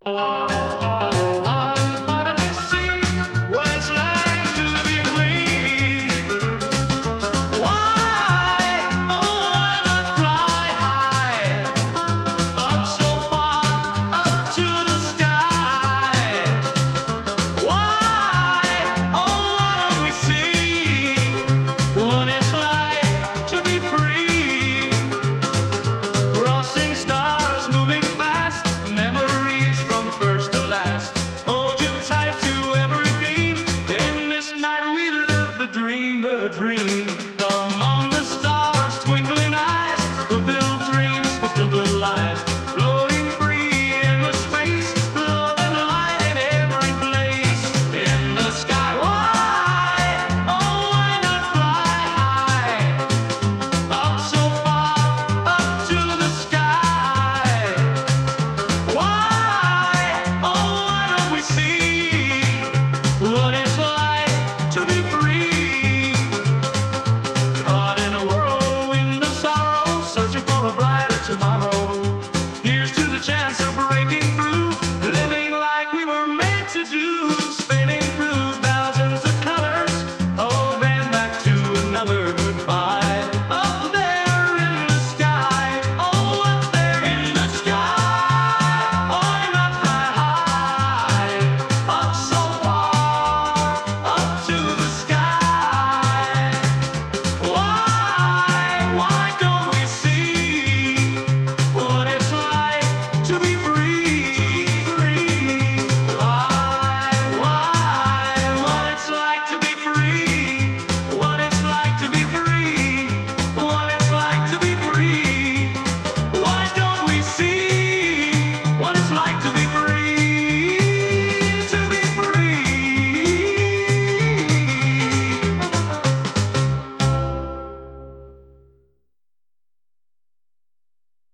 Dream among the stars, twinkling eyes, fulfilled dreams, fulfilled lives, floating free in the space, love and light in every place. In the sky, why, oh why not fly high, up so far, up to the sky? Why, oh why don't we see what it's like to be free? Tomorrow, here's to the chance of breaking through.